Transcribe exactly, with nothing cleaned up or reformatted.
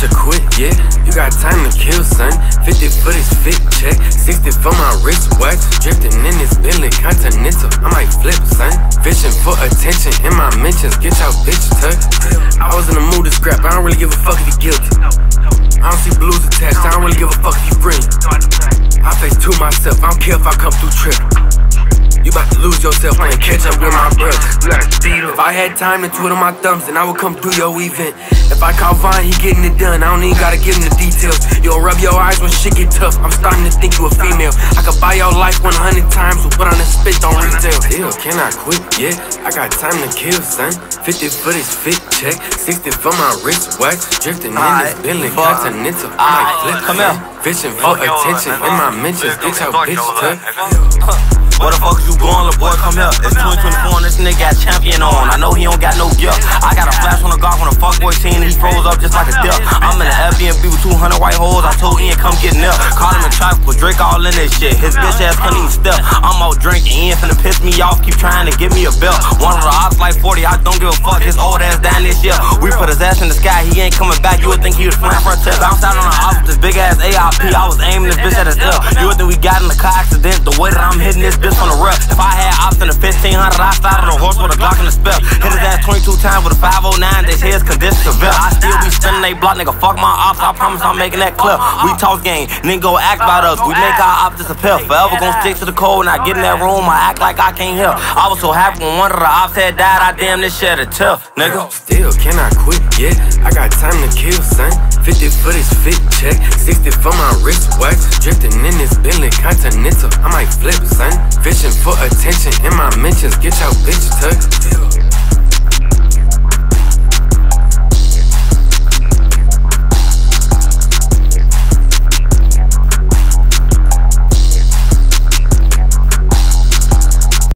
to quit, yeah. You got time to kill, son. fifty for this fit check, sixty for my wrist wax. Drifting in this Bentley Continental, I might flip, son. Fishing for attention in my mentions, get your bitch tucked. I was in the mood to scrap, I don't really give a fuck if you guilty. I don't see blues attached, I don't really give a fuck if you bring. I face to myself, I don't care if I come through tripping. You bout to lose yourself, playing catch up with my brother. If I had time to twiddle my thumbs, then I would come through your event. If I call Vine, he getting it done, I don't even gotta give him the details. You'll rub your eyes when shit get tough, I'm starting to think you a female. I could buy your life one hundred times with what on this spit on retail. Still, can I quit? Yeah, I got time to kill, son. fifty for this fit check, sixty for my wrist wax. Drifting in this Bentley Continental, I might flip, come out. Fishing for attention in my mentions, get your bitch tucked. Where the fuck you going, little boy, come here. It's twenty twenty-four and this nigga got champion on. I know he don't got no gift. I got a flash on the Glock when the fuckboy seen, he froze up just like a dip. I'm in the Airbnb with two hundred white hoes, I told Ian come get nip. Call him in traffic, but Drake all in this shit. His bitch ass couldn't even step. I'm out drinking, Ian finna piss me off, keep trying to give me a belt. One of the odds like forty, I don't give a fuck, his old ass down this year. We put his ass in the sky, he ain't coming back, you would think he was flying for a tip. Bounced out on the off with this big ass A I P, I was aiming this bitch at his L. You would think we got in the car accident, the way that I'm hitting this bitch on the rep. If I had ops in the fifteen hundred, I started on a horse with a Glock in the spell. Hit his ass twenty-two times with a five oh nine, this head's condition severe. I still be spinning they block, nigga, fuck my ops, I promise I'm making that clip. We talk game, nigga go act about us, we make our ops disappear. Forever gon' stick to the code, and I get in that room, I act like I can't hear. I was so happy when one of the ops had died, I damn this shit a tough, nigga. Still, can I quit? Yeah, I got time to kill, son. fifty for this fit check, sixty for my wrist wax. Drifting in this Bentley Continental, I might flip, son. Fishing for attention in my mentions, get your bitch tucked.